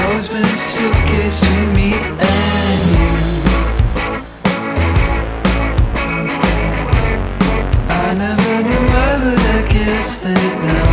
always been a suitcase between me and you. I never knew I would have guessed that now